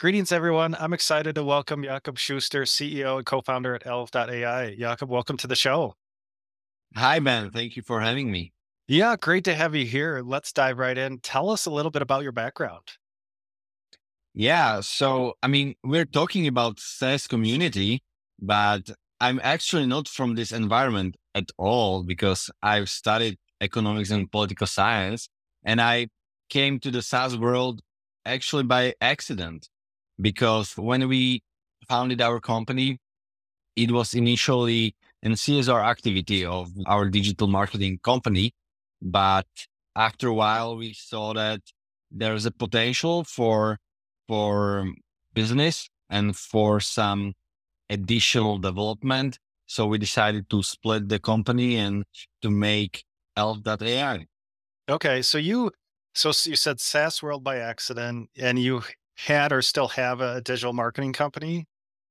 Greetings, everyone. I'm excited to welcome Jakob Schuster, CEO and co-founder at Elf.ai. Jakob, welcome to the show. Hi, Ben. Thank you for having me. Yeah, great to have you here. Let's dive right in. Tell us a little bit about your background. We're talking about SaaS community, but I'm actually not from this environment at all because I've studied economics and political science, and I came to the SaaS world actually by accident because when we founded our company, it was initially an CSR activity of our digital marketing company. But after a while, we saw that there's a potential for business and for some additional development. So we decided to split the company and to make Elf.ai. Okay, you said SaaS World by accident, and you had or still have a digital marketing company.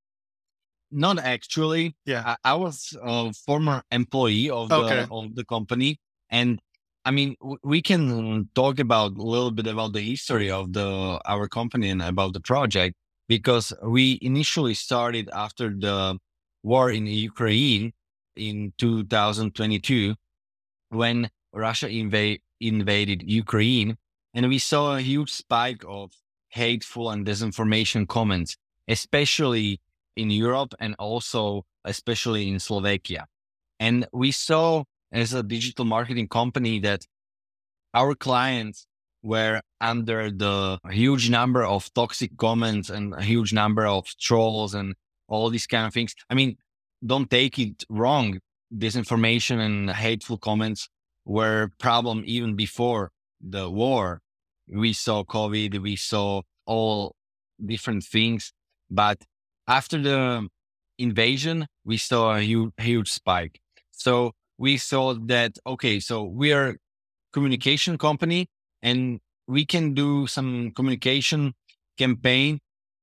Not actually. Yeah. I was a former employee of the Okay. of the company, and we can talk about a little bit about the history of the our company and about the project because we initially started after the war in Ukraine in 2022 when Russia invaded Ukraine, and we saw a huge spike of hateful and disinformation comments, especially in Europe and also especially in Slovakia. And we saw as a digital marketing company that our clients were under the huge number of toxic comments and a huge number of trolls and all these kind of things. Don't take it wrong. Disinformation and hateful comments were problem even before the war. We saw COVID, we saw all different things, but after the invasion, we saw a huge spike. So we thought that, okay, so we are communication company and we can do some communication campaign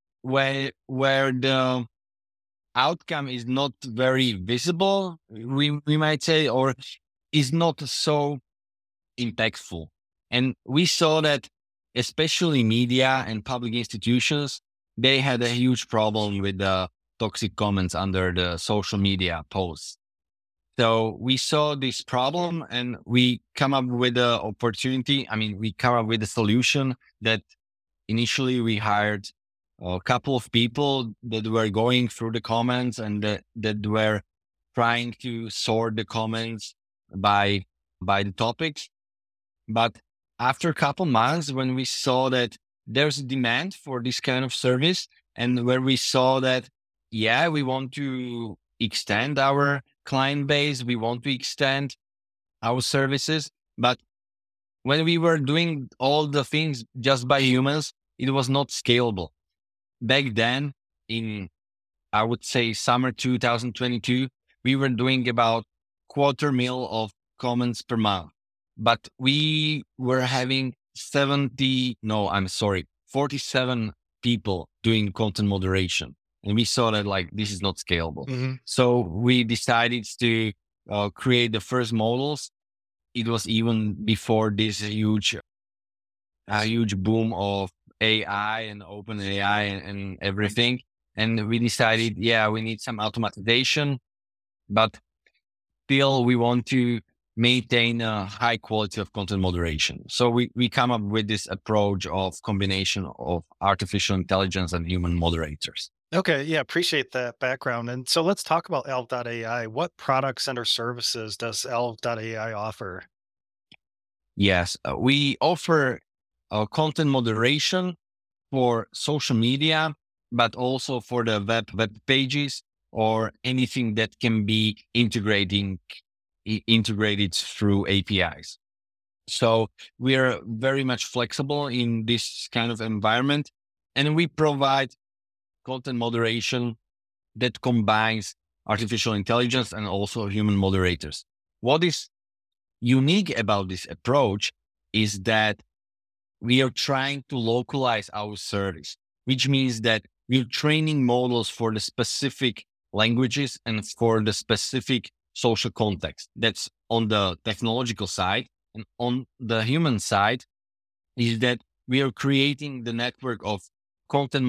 where the outcome is not very visible, we might say, or is not so impactful. And we saw that especially media and public institutions, they had a huge problem with the toxic comments under the social media posts. So we saw this problem and we come up with the opportunity. We come up with a solution that initially we hired a couple of people that were going through the comments and that were trying to sort the comments by the topics. But after a couple months, when we saw that there's a demand for this kind of service, and where we saw that, yeah, we want to extend our client base, we want to extend our services. But when we were doing all the things just by humans, it was not scalable. Back then, in I would say summer 2022, we were doing about quarter mil of comments per month, but we were having 47 people doing content moderation. And we saw that like, this is not scalable. Hmm. So we decided to create the first models. It was even before this huge boom of AI and open AI and everything. And we decided, yeah, we need some automatization, but still we want to maintain a high quality of content moderation. So we come up with this approach of combination of artificial intelligence and human moderators. Okay. Yeah. Appreciate that background. And so let's talk about Elf.ai. What products and or services does Elf.ai offer? Yes, we offer content moderation for social media, but also for the web pages or anything that can be integrated through APIs. So we are very much flexible in this kind of environment, and we provide content moderation that combines artificial intelligence and also human moderators. What is unique about this approach is that we are trying to localize our service, which means that we're training models for the specific languages and for the specific social context. That's on the technological side. And on the human side is that we are creating the network of content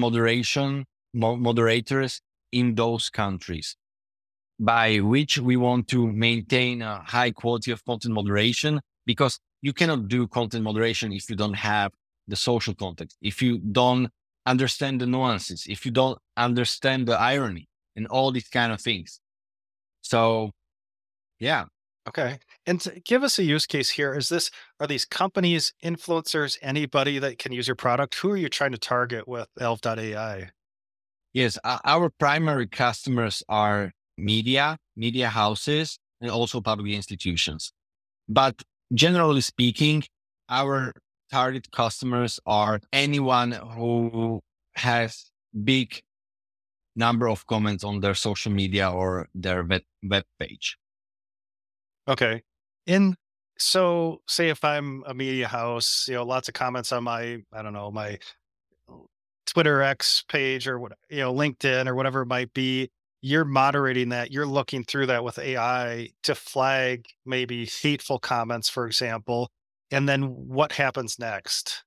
moderators in those countries, by which we want to maintain a high quality of content moderation, because you cannot do content moderation if you don't have the social context, if you don't understand the nuances, if you don't understand the irony and all these kind of things. So, yeah. Okay. And give us a use case here. Are these companies, influencers, anybody that can use your product? Who are you trying to target with Elf.ai? Yes, our primary customers are media houses, and also public institutions. But generally speaking, our target customers are anyone who has big number of comments on their social media or their web page. Okay. In so say if I'm a media house, lots of comments on I don't know, my Twitter X page or what, LinkedIn or whatever it might be, you're moderating that, you're looking through that with AI to flag maybe hateful comments, for example. And then what happens next?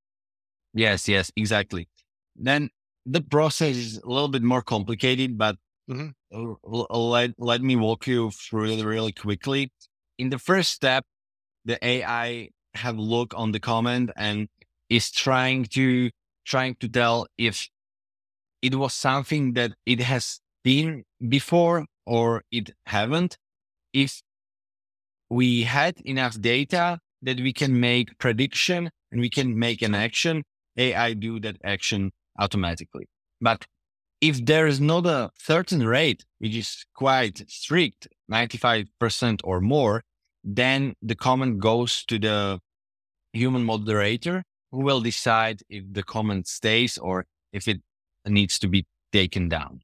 Yes, exactly. Then the process is a little bit more complicated, but Hmm. let me walk you through it really quickly. In the first step, the AI have a look on the comment and is trying to tell if it was something that it has seen before or it haven't. If we had enough data that we can make prediction and we can make an action, AI do that action automatically. But if there is not a certain rate, which is quite strict, 95% or more, then the comment goes to the human moderator, who will decide if the comment stays or if it needs to be taken down.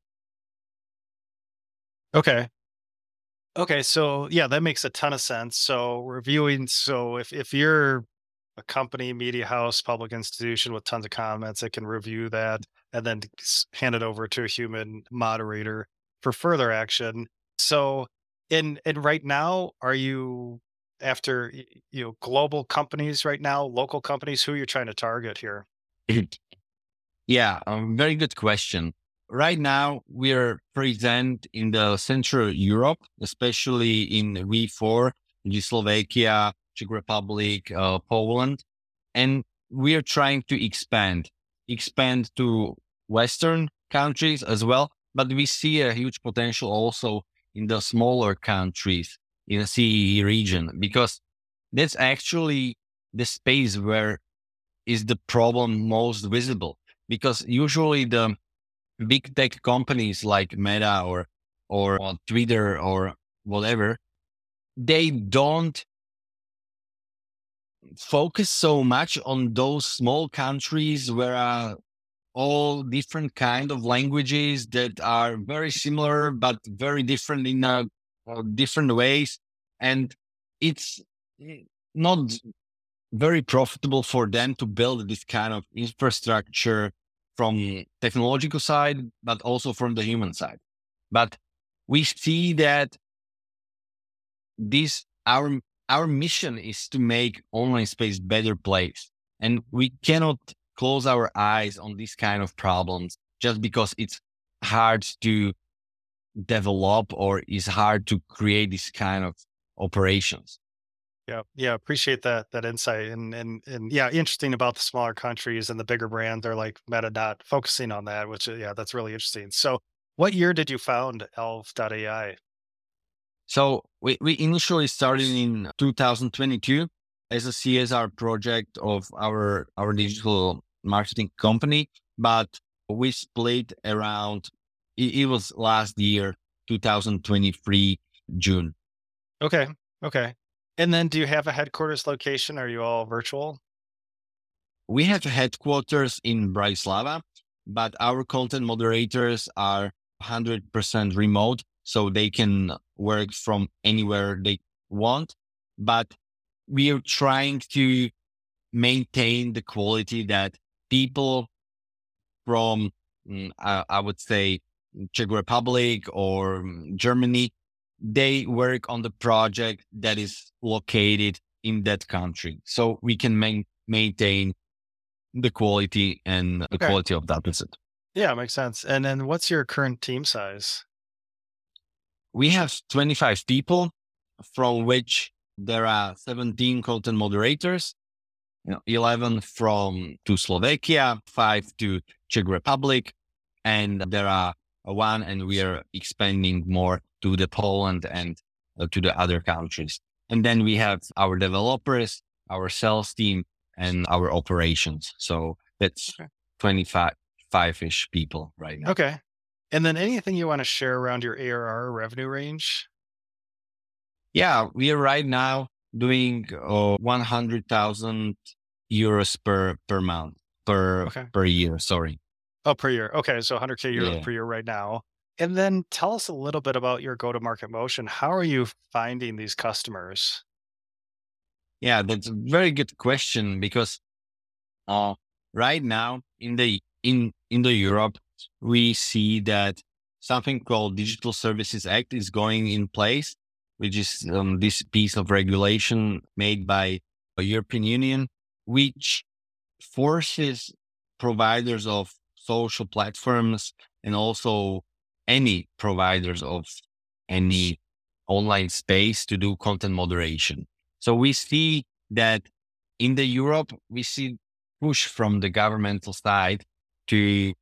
Okay. Okay. So yeah, that makes a ton of sense. So reviewing, so if you're a company, media house, public institution with tons of comments, it can review that and then hand it over to a human moderator for further action. So, in right now, are you after global companies right now, local companies? Who you're trying to target here? Yeah, very good question. Right now, we're present in the Central Europe, especially in V4, which is Slovakia, Czech Republic, Poland, and we are trying to expand to Western countries as well. But we see a huge potential also in the smaller countries in the CEE region, because that's actually the space where is the problem most visible, because usually the big tech companies like Meta or Twitter or whatever, they don't focus so much on those small countries where are all different kind of languages that are very similar but very different in different ways, and it's not very profitable for them to build this kind of infrastructure from technological side, but also from the human side. But we see that this our mission is to make online space better place, and we cannot close our eyes on these kind of problems just because it's hard to develop or is hard to create this kind of operations. Yeah, yeah, appreciate that insight, and yeah, interesting about the smaller countries and the bigger brands are like Meta not focusing on that, which yeah, that's really interesting. So, what year did you found Elf.ai? So we initially started in 2022 as a CSR project of our digital marketing company, but we split around, it was last year, 2023, June. Okay, okay. And then, do you have a headquarters location? Are you all virtual? We have headquarters in Bratislava, but our content moderators are 100% remote, so they can work from anywhere they want. But we are trying to maintain the quality that people from, I would say, Czech Republic or Germany, they work on the project that is located in that country. So we can maintain the quality and the Okay. quality of that asset. Yeah, makes sense. And then what's your current team size? We have 25 people, from which there are 17 content moderators, 11 from to Slovakia, 5 to Czech Republic, and there are one, and we are expanding more to the Poland and to the other countries. And then we have our developers, our sales team, and our operations. So that's Okay. 25-ish people right now. Okay. And then anything you want to share around your ARR revenue range? Yeah, we are right now doing 100,000 euros per month, Okay. per year. Sorry. Oh, per year. Okay. So 100K euros Yeah. per year right now. And then tell us a little bit about your go to market motion. How are you finding these customers? Yeah, that's a very good question, because right now in the Europe, we see that something called Digital Services Act is going in place, which is this piece of regulation made by the European Union, which forces providers of social platforms, and also any providers of any online space, to do content moderation. So we see that in the Europe, we see push from the governmental side to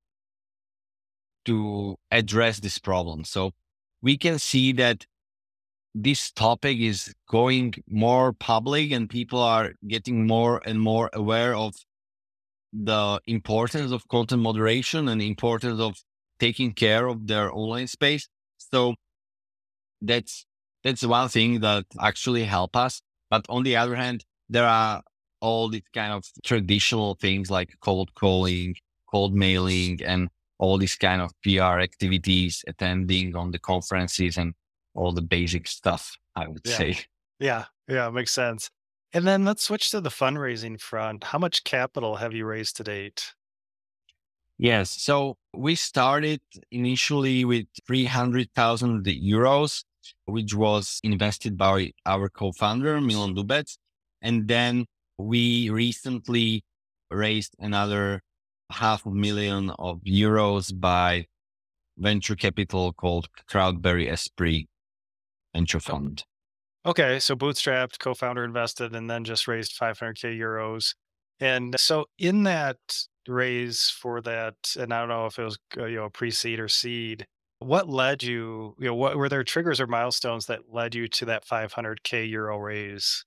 address this problem. So we can see that this topic is going more public, and people are getting more and more aware of the importance of content moderation and the importance of taking care of their online space. So that's one thing that actually help us. But on the other hand, there are all these kind of traditional things like cold calling, cold mailing, and all these kind of PR activities, attending on the conferences, and all the basic stuff, I would Yeah. say. Yeah. Yeah. Makes sense. And then let's switch to the fundraising front. How much capital have you raised to date? Yes. So we started initially with 300,000 euros, which was invested by our co-founder, Milan Dubec. And then we recently raised another 500,000 of euros by venture capital called Crowdberry Esprit Venture Oh, Fund. okay. So bootstrapped, co founder invested, and then just raised 500K euros. And so in that raise for that, and I don't know if it was, pre seed or seed, what led you, what were there triggers or milestones that led you to that 500K euro raise?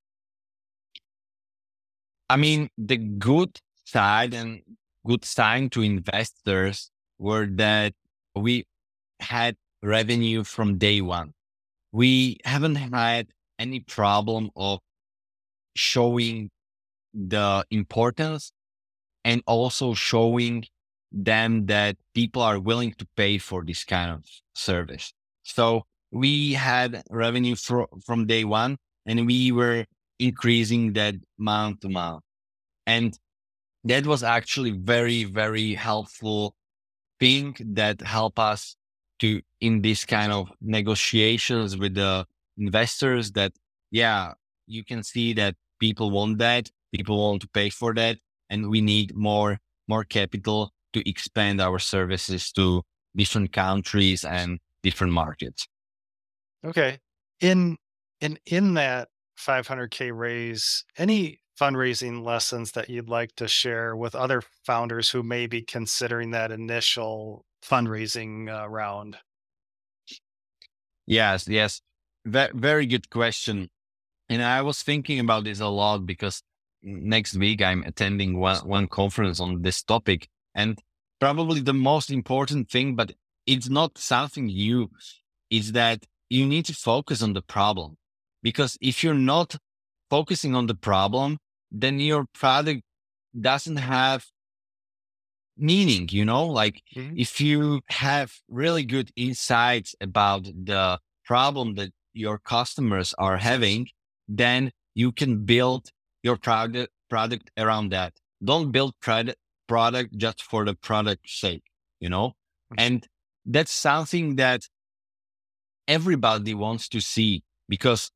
I mean, the good side and good sign to investors were that we had revenue from day one. We haven't had any problem of showing the importance, and also showing them that people are willing to pay for this kind of service. So we had revenue from day one, and we were increasing that month to month. And that was actually very, very helpful thing that help us to in this kind of negotiations with the investors, that yeah, you can see that people want that, people want to pay for that, and we need more capital to expand our services to different countries and different markets. Okay. In in that 500K raise, any fundraising lessons that you'd like to share with other founders who may be considering that initial fundraising round? Yes, very good question. And I was thinking about this a lot, because next week I'm attending one conference on this topic. And probably the most important thing, but it's not something new, is that you need to focus on the problem. Because if you're not focusing on the problem, then your product doesn't have meaning, like Mhm. if you have really good insights about the problem that your customers are having, then you can build your product around that. Don't build product just for the product's sake, you know? And that's something that everybody wants to see, because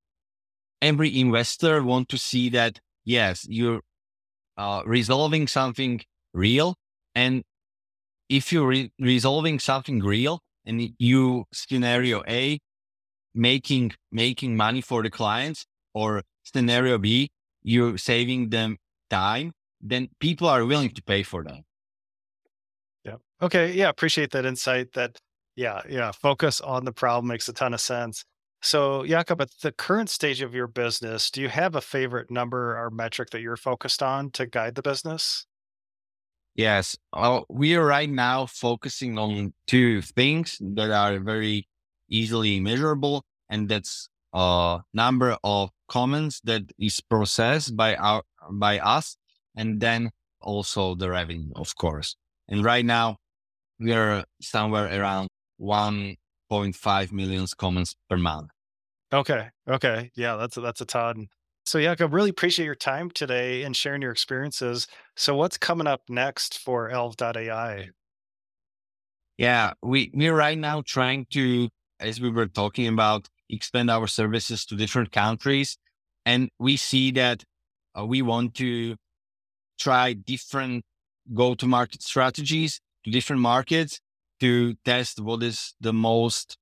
every investor want to see that, yes, you're resolving something real. And if you're resolving something real and you scenario A, making money for the clients, or scenario B, you're saving them time, then people are willing to pay for that. Yeah. Okay. Yeah. Appreciate that insight. Yeah. Focus on the problem makes a ton of sense. So, Jakob, at the current stage of your business, do you have a favorite number or metric that you're focused on to guide the business? Yes. We are right now focusing on two things that are very easily measurable, and that's number of comments that is processed by us, and then also the revenue, of course. And right now we are somewhere around 1.5 million comments per month. Okay. Okay. Yeah, that's a ton. So, Jakob, really appreciate your time today and sharing your experiences. So, what's coming up next for AI? Yeah, we're right now trying to, as we were talking about, expand our services to different countries, and we see that we want to try different go-to-market strategies to different markets to test what is the most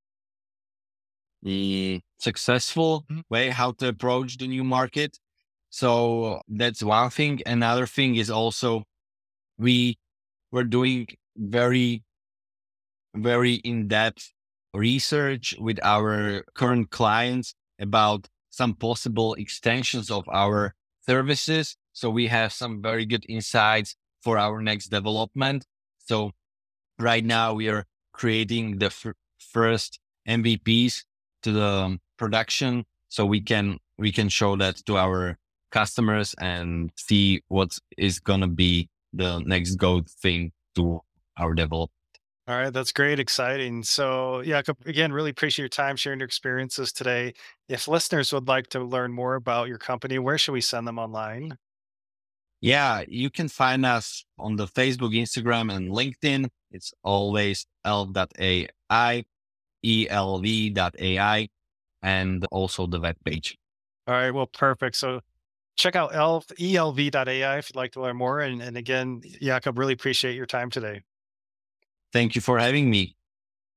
successful way how to approach the new market. So that's one thing. Another thing is also we were doing very very in-depth research with our current clients about some possible extensions of our services. So we have some very good insights for our next development. So right now we are creating the first MVPs to the production, so we can show that to our customers and see what is gonna be the next go thing to our development. All right, that's great, exciting. So, yeah, again, really appreciate your time sharing your experiences today. If listeners would like to learn more about your company, where should we send them online? Yeah, you can find us on the Facebook, Instagram, and LinkedIn. It's always elv.ai, elv.ai, and also the web page. All right, well, perfect. So, check out elv.ai if you'd like to learn more. And again, Jakob, really appreciate your time today. Thank you for having me.